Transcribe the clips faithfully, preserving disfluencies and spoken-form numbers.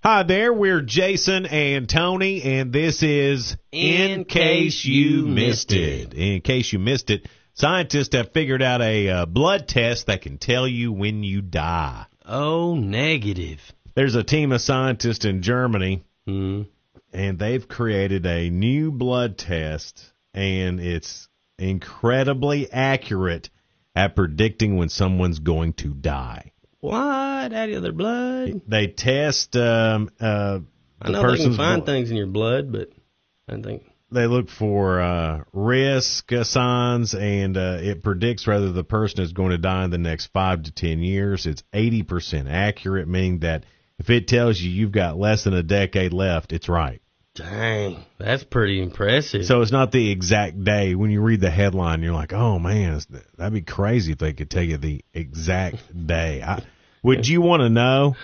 Hi there, we're Jason and Tony, and this is In, Case You Missed It. In case you missed it, scientists have figured out a uh, blood test that can tell you when you die. Oh, negative. There's a team of scientists in Germany, Mm. and they've created a new blood test, and it's incredibly accurate at predicting when someone's going to die. What? Out of their blood? They test um, uh, I the know they can person's find blood. things in your blood, but I think... They look for uh, risk uh, signs, and uh, it predicts whether the person is going to die in the next five to ten years. It's eighty percent accurate, meaning that if it tells you you've got less than a decade left, it's right. Dang, that's pretty impressive. So it's not the exact day. When you read the headline, you're like, oh, man, that'd be crazy if they could tell you the exact day. I, would you want to know?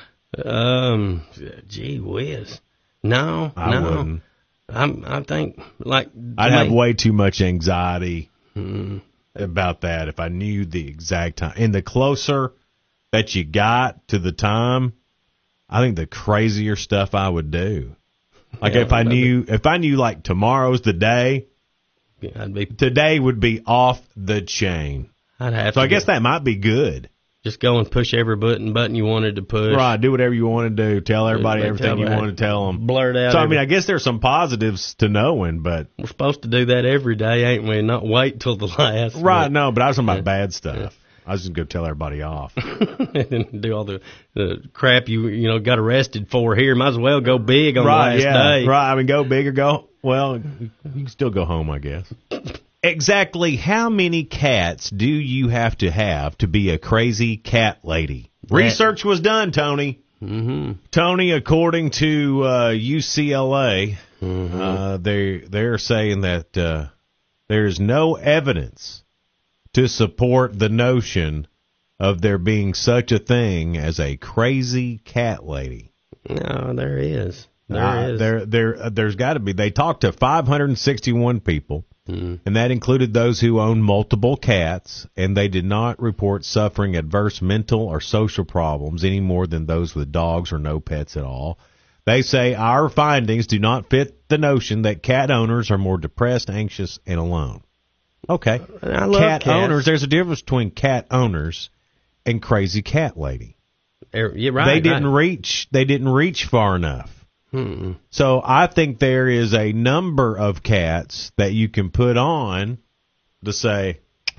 Um, gee whiz. No, I no. wouldn't. I'm, I think, like... I'd have way too much anxiety Hmm. about that if I knew the exact time. And the closer that you got to the time, I think the crazier stuff I would do. Like Yeah, if I maybe. knew, if I knew like tomorrow's the day, I'd be... today would be off the chain. I'd have So to I guess get- that might be good. Just go and push every button button you wanted to push. Right, do whatever you want to do. Tell everybody Tell everything you everybody. want to tell them. Blurt out So I every- mean, I guess there's some positives to knowing, but We're supposed to do that every day, ain't we? Not wait till the last. right, but- no. But I was talking about bad stuff. I was just gonna tell everybody off. and do all the, the crap you you know got arrested for here. Might as well go big on Right, the last yeah, day. right. I mean, go big or go. Well, you can still go home, I guess. Exactly how many cats do you have to have to be a crazy cat lady? Research was done, Tony. Mm-hmm. Tony, according to uh, U C L A, Mm-hmm. uh, they they're saying that uh, there's no evidence to support the notion of there being such a thing as a crazy cat lady. No, there is. There Uh, is. There, there, uh, there's got to be. They talked to five hundred sixty-one people, Mm. and that included those who own multiple cats, and they did not report suffering adverse mental or social problems any more than those with dogs or no pets at all. They say our findings do not fit the notion that cat owners are more depressed, anxious, and alone. Okay. And I love cat cats. owners, there's a difference between cat owners and crazy cat lady. Er, yeah, right. they didn't right. reach they didn't reach far enough. Mm-mm. So I think there is a number of cats that you can put on to say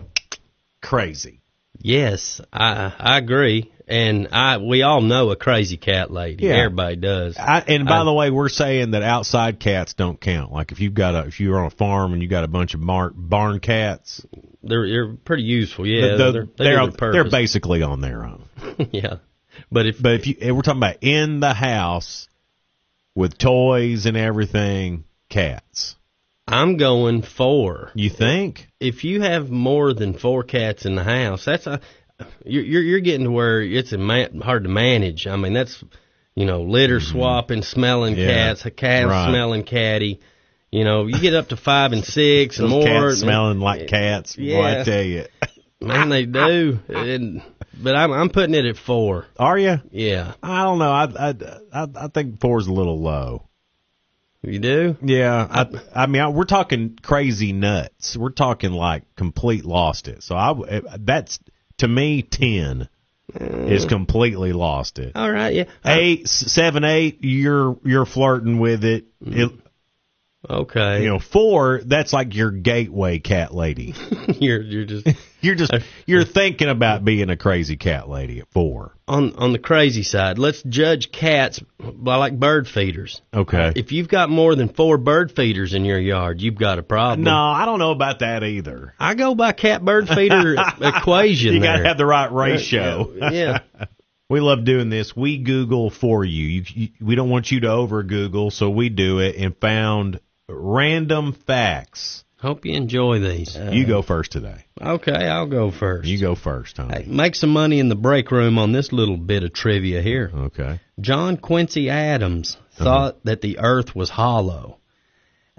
crazy. Yes, I I agree, and I we all know a crazy cat lady. Yeah. Everybody does. I, and by I- the way, we're saying that outside cats don't count. Like if you've got a if you're on a farm and you got a bunch of bar, barn cats, They're they're pretty useful. Yeah, the- they're they're they they're, do their they're purpose. basically on their own. yeah, but if But if you if we're talking about in the house with toys and everything, cats. I'm going four. You think? If you have more than four cats in the house, that's a you're you're, you're getting to where it's a man, hard to manage. I mean, that's you know litter swapping, smelling Yeah. cats, a cat Right. smelling catty. You know, you get up to five and six and Those more. cats smelling like cats. Boy, I Yeah. tell you. Man, they do. And, but I'm I'm putting it at four. Are you? Yeah, I don't know. I I I, I think four's a little low. you do. Yeah, I I mean I, we're talking crazy nuts. We're talking like complete lost it. So I that's to me ten is completely lost it. All right, yeah. Eight, seven, eight, you're you're flirting with it. it Okay. you know, four, that's like your gateway cat lady. you're you're just You're just you're thinking about being a crazy cat lady at four. on on the crazy side. Let's judge cats by like bird feeders. Okay. If you've got more than four bird feeders in your yard, you've got a problem. No, I don't know about that either. I go by cat bird feeder equation. You got there. to have the right ratio. Yeah. We love doing this. We Google for you. You, you. We don't want you to over Google, so we do it and found random facts. Hope you enjoy these. You go first today. Okay, I'll go first. You go first, Tony. Hey, make some money in the break room on this little bit of trivia here. Okay. John Quincy Adams thought that the earth was hollow.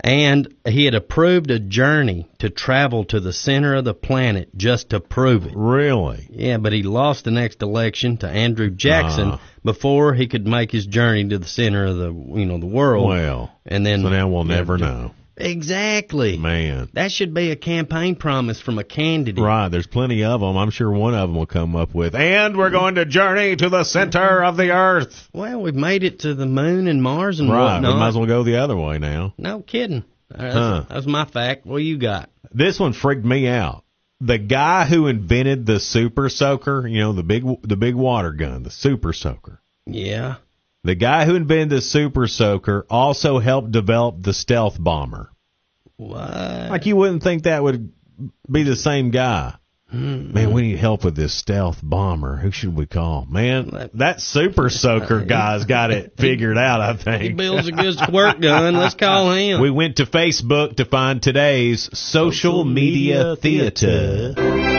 And he had approved a journey to travel to the center of the planet just to prove it. Really? Yeah, but he lost the next election to Andrew Jackson uh, before he could make his journey to the center of the you know the world. Well, and then so now we'll never know. Exactly. Man. That should be a campaign promise from a candidate. Right. There's plenty of them. I'm sure one of them will come up with, and we're going to journey to the center of the earth. Well, we've made it to the moon and Mars and right. whatnot. We might as well go the other way now. No kidding. That's, huh. that's my fact. What you got? This one freaked me out. The guy who invented the Super Soaker, you know, the big the big water gun, the Super Soaker. Yeah. The guy who invented the Super Soaker also helped develop the stealth bomber. What? Like you wouldn't think that would be the same guy. Mm-hmm. Man, we need help with this stealth bomber. Who should we call? Man, that Super Soaker guy's got it figured out, I think. He builds a good squirt gun. Let's call him. We went to Facebook to find today's social, social media, media theater.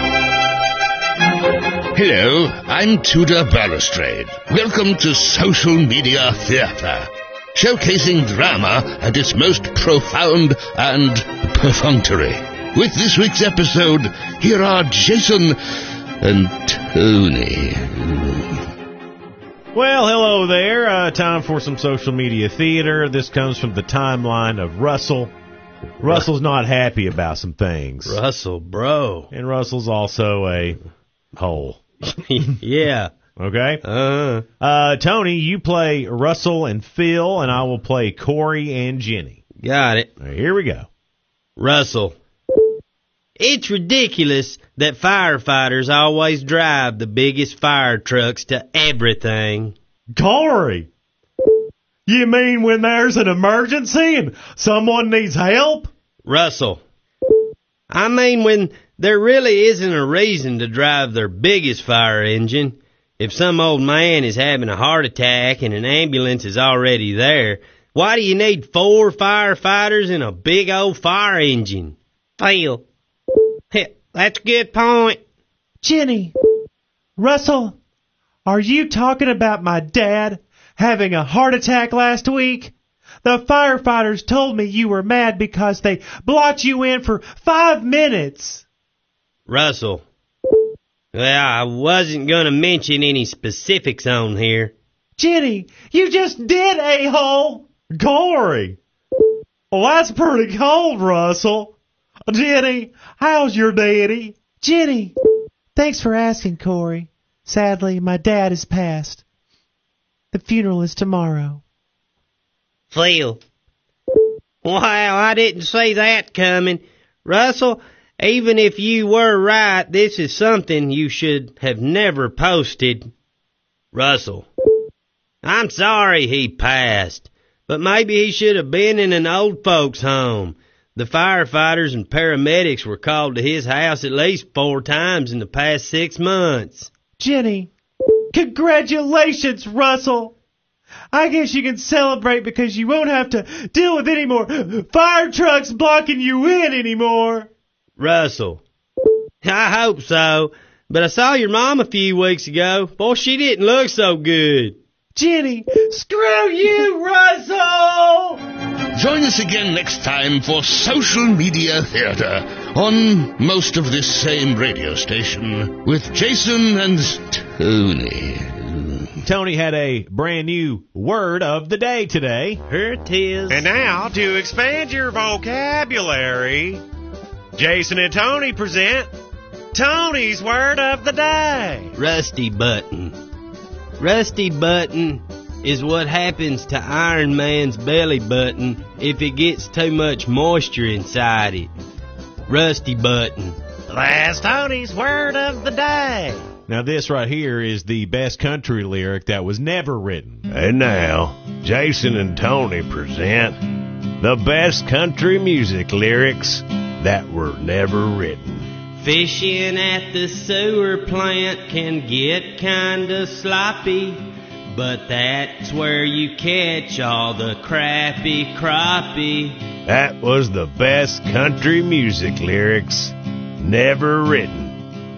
Hello, I'm Tudor Balustrade. Welcome to Social Media Theatre, showcasing drama at its most profound and perfunctory. With this week's episode, here are Jason and Tony. Well, hello there. Uh, time for some social media theater. This comes from the timeline of Russell. Russell's not happy about some things. Russell, bro. And Russell's also a hole. Yeah. Okay? Uh, uh, Tony, you play Russell and Phil, and I will play Corey and Jenny. Got it. Right, here we go. Russell. It's ridiculous that firefighters always drive the biggest fire trucks to everything. Corey, you mean when there's an emergency and someone needs help? Russell, I mean when there really isn't a reason to drive their biggest fire engine. If some old man is having a heart attack and an ambulance is already there, why do you need four firefighters and a big old fire engine? Phil. That's a good point. Jenny, Russell, are you talking about my dad having a heart attack last week? The firefighters told me you were mad because they blocked you in for five minutes. Russell, well, I wasn't going to mention any specifics on here. Jenny, you just did, a-hole. Corey. Well, that's pretty cold, Russell. Jenny, how's your daddy? Jenny, thanks for asking, Corey. Sadly, my dad has passed. The funeral is tomorrow. Phil. Wow, I didn't see that coming. Russell, even if you were right, this is something you should have never posted. Russell. I'm sorry he passed, but maybe he should have been in an old folks' home. The firefighters and paramedics were called to his house at least four times in the past six months. Jenny, congratulations, Russell. I guess you can celebrate because you won't have to deal with any more fire trucks blocking you in anymore. Russell, I hope so, but I saw your mom a few weeks ago. Boy, she didn't look so good. Jenny, screw you, Russell! Join us again next time for Social Media Theatre on most of this same radio station with Jason and Tony. Tony had a brand new word of the day today. Here it is. And now, to expand your vocabulary, Jason and Tony present Tony's word of the day. Rusty button. Rusty button is what happens to Iron Man's belly button if it gets too much moisture inside it. Rusty button. That's Tony's word of the day. Now this right here is the best country lyric that was never written. And now, Jason and Tony present the best country music lyrics that were never written. Fishing at the sewer plant can get kinda sloppy, but that's where you catch all the crappy crappie. That was the best country music lyrics never written.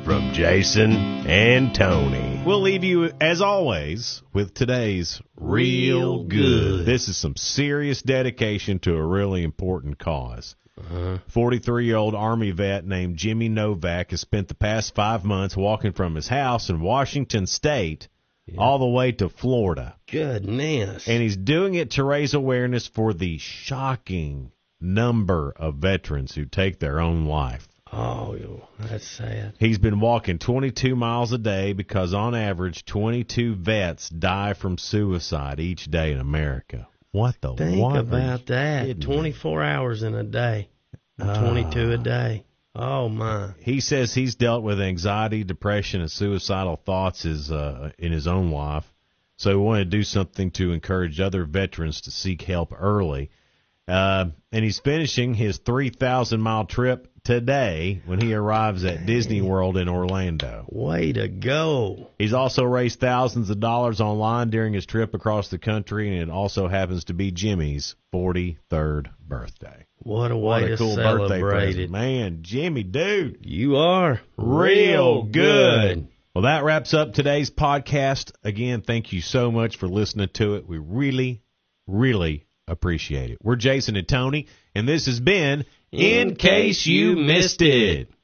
from Jason and Tony. We'll leave you, as always, with today's Real Good. This is some serious dedication to a really important cause. Uh-huh. forty-three-year-old Army vet named Jimmy Novak has spent the past five months walking from his house in Washington State yeah. all the way to Florida. Goodness. And he's doing it to raise awareness for the shocking number of veterans who take their own life. Oh, that's sad. He's been walking twenty-two miles a day because, on average, twenty-two vets die from suicide each day in America. What the Think what about that. twenty-four me? Hours in a day. twenty-two uh, a day. Oh, my. He says he's dealt with anxiety, depression, and suicidal thoughts is, uh, in his own life. So he wanted to do something to encourage other veterans to seek help early. Uh, and he's finishing his three thousand mile trip today when he arrives at Disney World in Orlando. Way to go. He's also raised thousands of dollars online during his trip across the country, and it also happens to be Jimmy's forty-third birthday. What a way what a to cool celebrate birthday present. it. Man, Jimmy, dude. You are real good. Well, that wraps up today's podcast. Again, thank you so much for listening to it. We really, really appreciate it. We're Jason and Tony, and this has been In Case You Missed It.